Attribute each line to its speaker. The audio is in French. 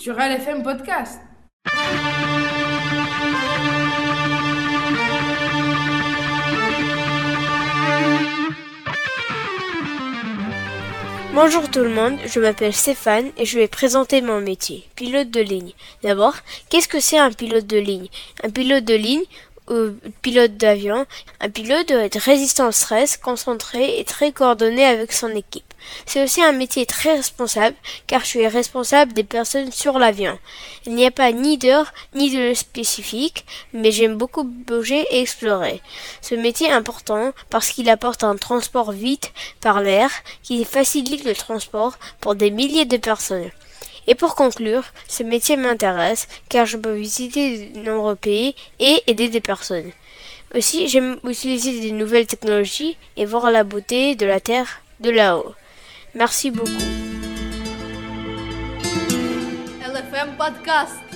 Speaker 1: sur LFM Podcast.
Speaker 2: Bonjour tout le monde, je m'appelle Stéphane et je vais présenter mon métier, pilote de ligne. D'abord, qu'est-ce que c'est un pilote de ligne? Un pilote de ligne ou pilote d'avion, un pilote doit être résistant au stress, concentré et très coordonné avec son équipe. C'est aussi un métier très responsable car je suis responsable des personnes sur l'avion. Il n'y a pas ni d'heure ni de spécifique, mais j'aime beaucoup bouger et explorer. Ce métier est important parce qu'il apporte un transport vite par l'air qui facilite le transport pour des milliers de personnes. Et pour conclure, ce métier m'intéresse car je peux visiter de nombreux pays et aider des personnes. Aussi, j'aime utiliser des nouvelles technologies et voir la beauté de la Terre de là-haut. Merci beaucoup.
Speaker 1: LFM Podcast.